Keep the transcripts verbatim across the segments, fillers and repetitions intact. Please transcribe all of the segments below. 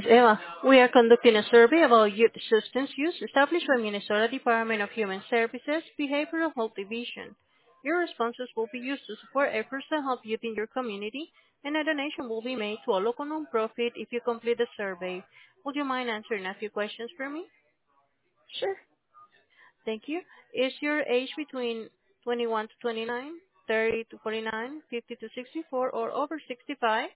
is Eva. We are conducting a survey about youth substance use established by Minnesota Department of Human Services Behavioral Health Division. Your responses will be used to support efforts to help youth in your community, and a donation will be made to a local nonprofit if you complete the survey. Would you mind answering a few questions for me? Sure. Thank you. Is your age between twenty-one to twenty-nine, thirty to forty-nine, fifty to sixty-four, or over sixty-five?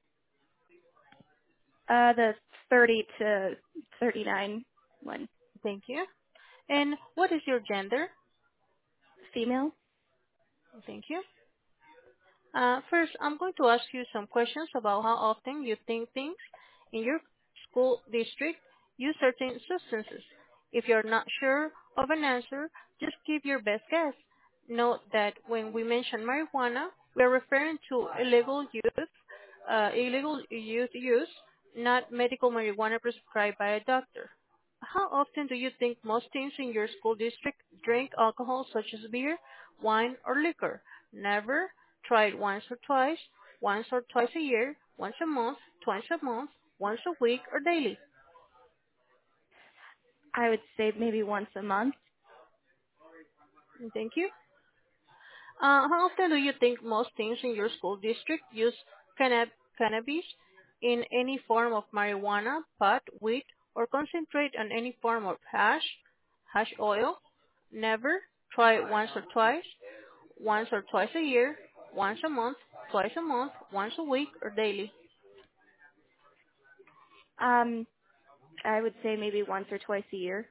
Uh, the thirty to thirty-nine one. Thank you. And what is your gender? Female? Thank you. Uh, first, I'm going to ask you some questions about how often you think things in your school district use certain substances. If you're not sure of an answer, just give your best guess. Note that when we mention marijuana, we are referring to illegal use, uh, illegal youth use, not medical marijuana prescribed by a doctor. How often do you think most teens in your school district drink alcohol such as beer, wine, or liquor? Never. Try it once or twice, once or twice a year, once a month, twice a month, once a week, or daily. I would say maybe once a month. Thank you. Uh, how often do you think most teens in your school district use cannab- cannabis in any form of marijuana, pot, weed, or concentrate on any form of hash, hash oil? Never. Try it once or twice, once or twice a year, once a month, twice a month, once a week, or daily. Um, I would say maybe once or twice a year.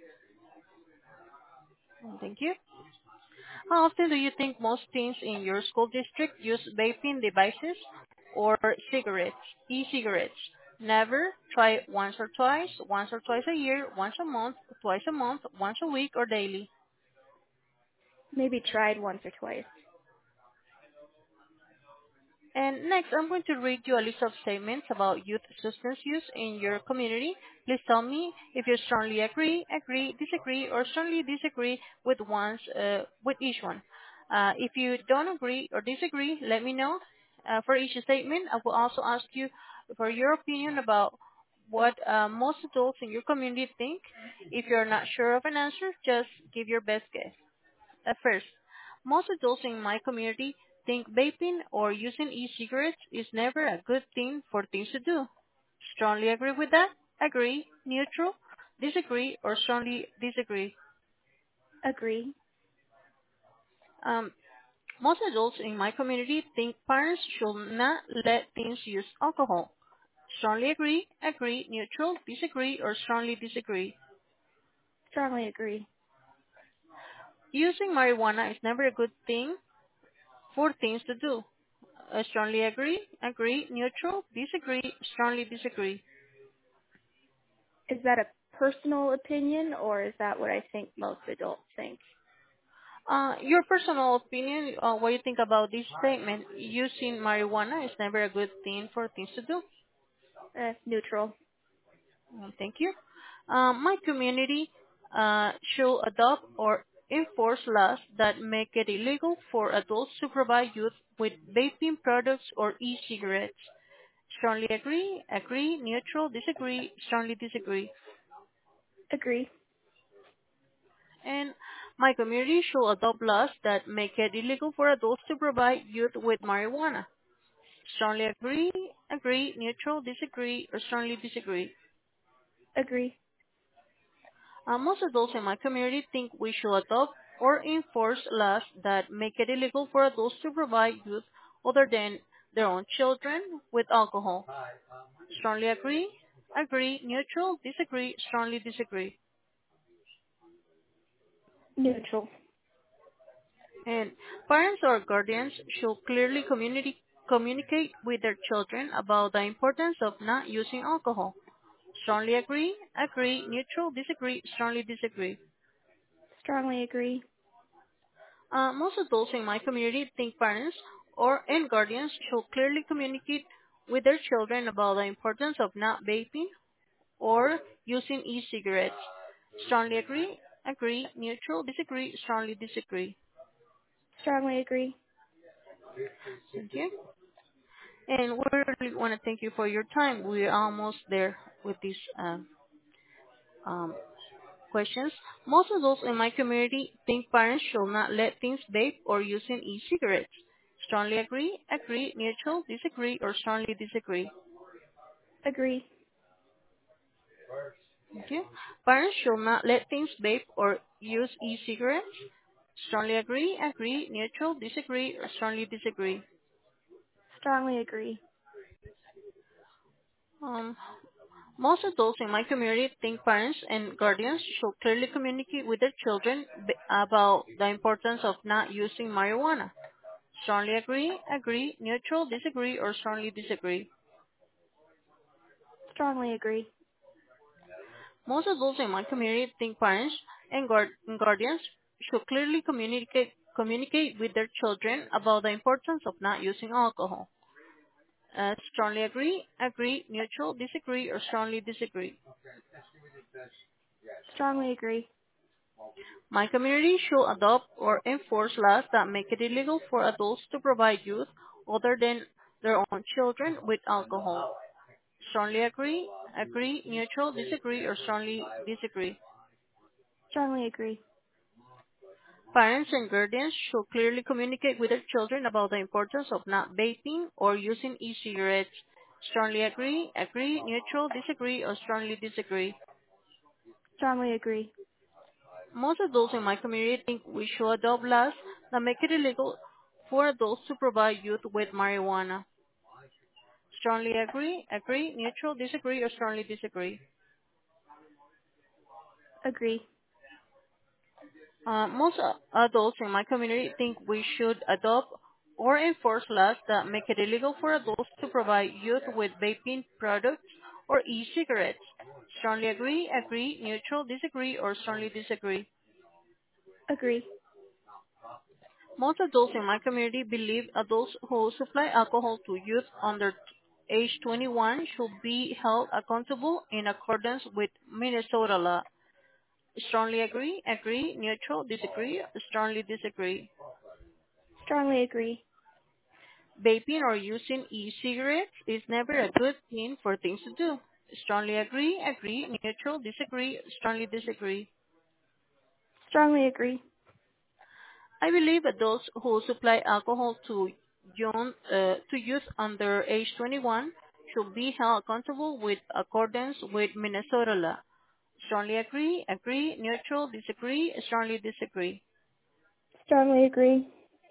Thank you. How often do you think most teens in your school district use vaping devices or cigarettes, e-cigarettes? Never. Try it once or twice, once or twice a year, once a month, twice a month, once a week, or daily. Maybe tried once or twice. And next, I'm going to read you a list of statements about youth substance use in your community. Please tell me if you strongly agree, agree, disagree, or strongly disagree with ones, uh, with each one. Uh, if you don't agree or disagree, let me know. Uh, for each statement, I will also ask you for your opinion about what uh, most adults in your community think. If you're not sure of an answer, just give your best guess. At first, most adults in my community think vaping or using e-cigarettes is never a good thing for teens to do. Strongly agree with that? Agree? Neutral? Disagree? Or strongly disagree? Agree. Um, most adults in my community think parents should not let teens use alcohol. Strongly agree? Agree? Neutral? Disagree? Or strongly disagree? Strongly agree. Using marijuana is never a good thing for teens to do. I strongly agree, agree, neutral, disagree, strongly disagree. Is that a personal opinion or is that what I think most adults think? Uh, your personal opinion, uh, what you think about this statement, using marijuana is never a good thing for things to do. Uh, neutral. Uh, thank you. Um, my community uh, should adopt or enforce laws that make it illegal for adults to provide youth with vaping products or e-cigarettes. Strongly agree, agree, neutral, disagree, strongly disagree. Agree. And my community should adopt laws that make it illegal for adults to provide youth with marijuana. Strongly agree, agree, neutral, disagree, or strongly disagree. Agree. Uh, most adults in my community think we should adopt or enforce laws that make it illegal for adults to provide youth other than their own children with alcohol. Strongly agree, agree, neutral, disagree, strongly disagree. Neutral. And parents or guardians should clearly communi- communicate with their children about the importance of not using alcohol. Strongly agree, agree, neutral, disagree, strongly disagree. Strongly agree. Uh, most adults in my community think parents or and guardians should clearly communicate with their children about the importance of not vaping or using e-cigarettes. Strongly agree, agree, neutral, disagree, strongly disagree. Strongly agree. Thank you. And we really want to thank you for your time. We're almost there. with these um, um, questions. Most adults in my community think parents should not let teens vape or using e-cigarettes. Strongly agree, agree, neutral, disagree, or strongly disagree. Agree. Thank you. Parents should not let teens vape or use e-cigarettes. Strongly agree, agree, neutral, disagree, or strongly disagree. Strongly agree. Um, Most adults in my community think parents and guardians should clearly communicate with their children b- about the importance of not using marijuana. Strongly agree, agree, neutral, disagree, or strongly disagree. Strongly agree. Most adults in my community think parents and, guard- and guardians should clearly communicate communicate with their children about the importance of not using alcohol. Uh, strongly agree, agree, neutral, disagree, or strongly disagree. Strongly agree. My community should adopt or enforce laws that make it illegal for adults to provide youth other than their own children with alcohol. Strongly agree, agree, neutral, disagree, or strongly disagree. Strongly agree. Parents and guardians should clearly communicate with their children about the importance of not vaping or using e-cigarettes. Strongly agree, agree, neutral, disagree, or strongly disagree. Strongly agree. Most adults in my community think we should adopt laws that make it illegal for adults to provide youth with marijuana. Strongly agree, agree, neutral, disagree, or strongly disagree. Agree. Uh, most uh, adults in my community think we should adopt or enforce laws that make it illegal for adults to provide youth with vaping products or e-cigarettes. Strongly agree, agree, neutral, disagree, or strongly disagree. Agree. Most adults in my community believe adults who supply alcohol to youth under age twenty-one should be held accountable in accordance with Minnesota law. Strongly agree, agree, neutral, disagree, strongly disagree. Strongly agree. Vaping or using e-cigarettes is never a good thing for things to do. Strongly agree, agree, neutral, disagree, strongly disagree. Strongly agree. I believe adults who supply alcohol to young uh, to youth under age twenty-one should be held accountable with accordance with Minnesota law. Strongly agree, agree, neutral, disagree, strongly disagree. Strongly agree.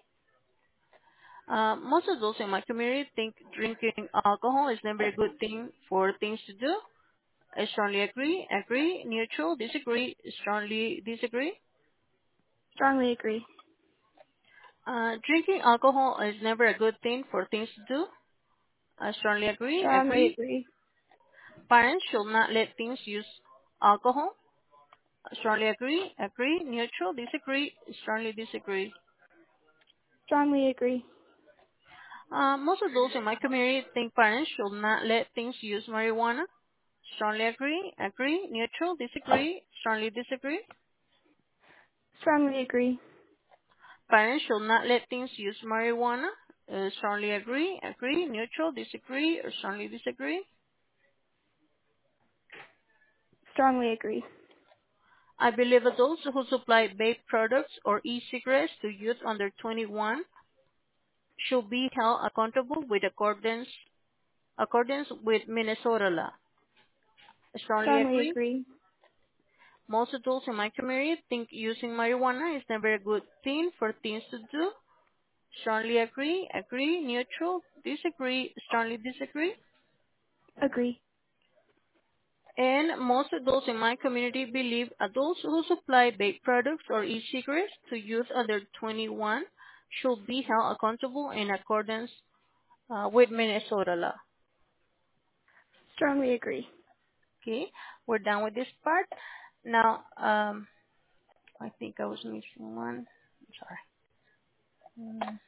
Uh, most adults in my community think drinking alcohol is never a good thing for things to do. I strongly agree, agree, neutral, disagree, strongly disagree. Strongly agree. Uh, drinking alcohol is never a good thing for things to do. I strongly agree, Strongly agree. agree. Parents should not let teens use alcohol. I strongly agree, agree, neutral, disagree, strongly disagree. Strongly agree. Uh, most adults in my community think parents should not let teens use marijuana. Strongly agree, agree, neutral, disagree, strongly disagree. Strongly agree. Parents should not let teens use marijuana. Uh, strongly agree, agree, neutral, disagree, or strongly disagree. Strongly agree. I believe adults who supply vape products or e-cigarettes to youth under twenty-one should be held accountable with accordance, accordance with Minnesota law. I strongly Strongly agree. agree. Most adults in my community think using marijuana is never a good thing for teens to do. Strongly agree, agree, neutral, disagree, strongly disagree. Agree. And most adults in my community believe adults who supply vape products or e-cigarettes to youth under twenty-one should be held accountable in accordance uh, with Minnesota law. Strongly agree. Okay, we're done with this part. Now, um, I think I was missing one. I'm sorry. Mm.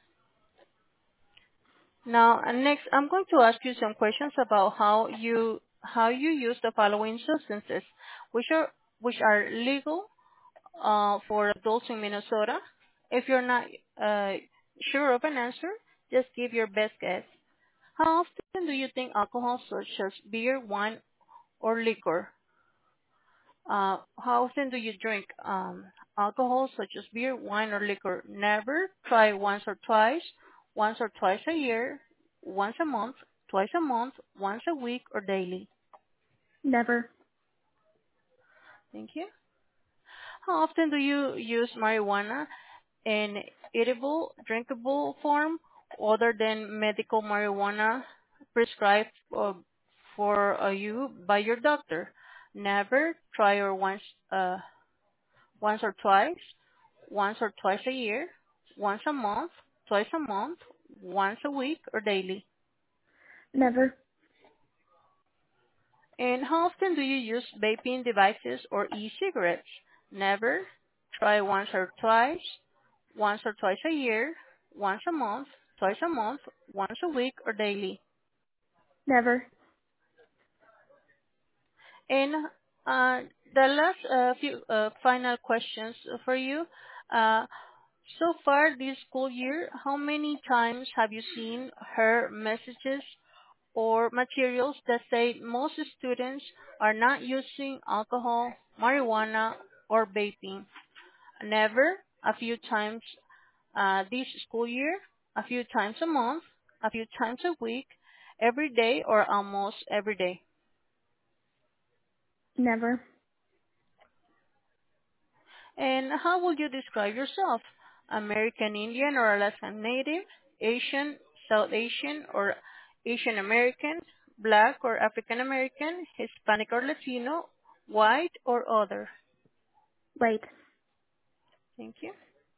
Now, uh, next, I'm going to ask you some questions about how you how you use the following substances, which are which are legal uh, for adults in Minnesota. If you're not uh, sure of an answer, just give your best guess. How often do you think alcohol such as beer, wine, or liquor? Uh, how often do you drink um, alcohol, such as beer, wine, or liquor? Never. Try once or twice, once or twice a year, once a month, twice a month, once a week, or daily. Never. Thank you. How often do you use marijuana in edible, drinkable form other than medical marijuana prescribed uh, for uh, you by your doctor? Never. Try or once, uh, once or twice, once or twice a year, once a month, twice a month, once a week, or daily. Never. And how often do you use vaping devices or e-cigarettes? Never. Try once or twice, once or twice a year, once a month, twice a month, once a week, or daily. Never. And uh, the last uh, few uh, final questions for you. Uh, so far this school year, how many times have you seen her messages or materials that say most students are not using alcohol, marijuana, or vaping? Never. A few times uh, this school year, a few times a month, a few times a week, every day, or almost every day. Never. And how would you describe yourself? American Indian or Alaskan Native, Asian, South Asian or Asian American, Black or African American, Hispanic or Latino, white or other? White. Thank you.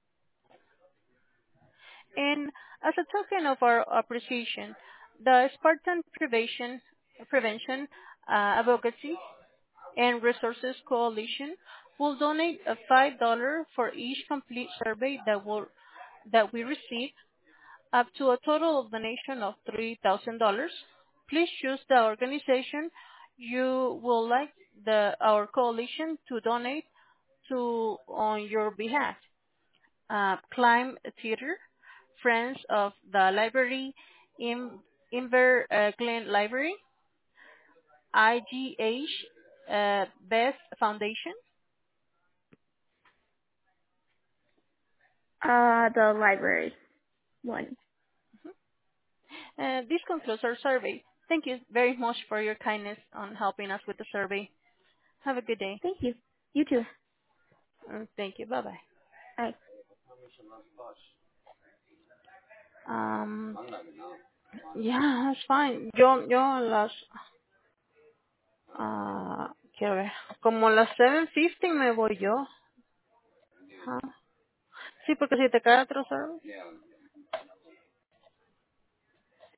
And as a token of our appreciation, the Spartan Prevention, Prevention uh, Advocacy and Resources Coalition will donate a five dollars for each complete survey that will that we receive, up to a total of donation of three thousand dollars. Please choose the organization you would like the our coalition to donate to on your behalf. Uh, Climb Theater, Friends of the Library, In, Inver uh, Glen Library, I G H uh, Best Foundation. Uh, the library one. Uh, this concludes our survey. Thank you very much for your kindness on helping us with the survey. Have a good day. Thank you. You too. Uh, Thank you. Bye-bye. Bye. Um, yeah, that's fine. Yo, yo a las, ah, quiero ver, como a las seven fifteen me voy yo. Ajá. Sí, porque si te cae otro survey.